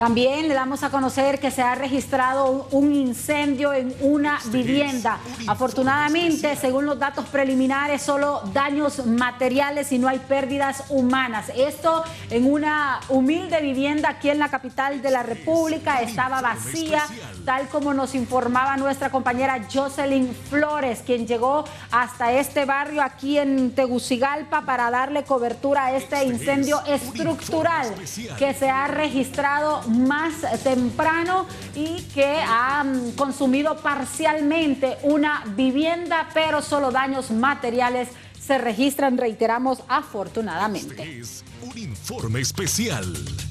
También le damos a conocer que se ha registrado un incendio en una vivienda. Afortunadamente, según los datos preliminares, solo daños materiales y no hay pérdidas humanas. Esto en una humilde vivienda aquí en la capital de la República. Estaba vacía, tal como nos informaba nuestra compañera Jocelyn Flores, quien llegó hasta este barrio aquí en Tegucigalpa para darle cobertura a este incendio estructural que se ha registrado más temprano y que ha consumido parcialmente una vivienda, pero solo daños materiales se registran, reiteramos, afortunadamente. Este es un informe especial.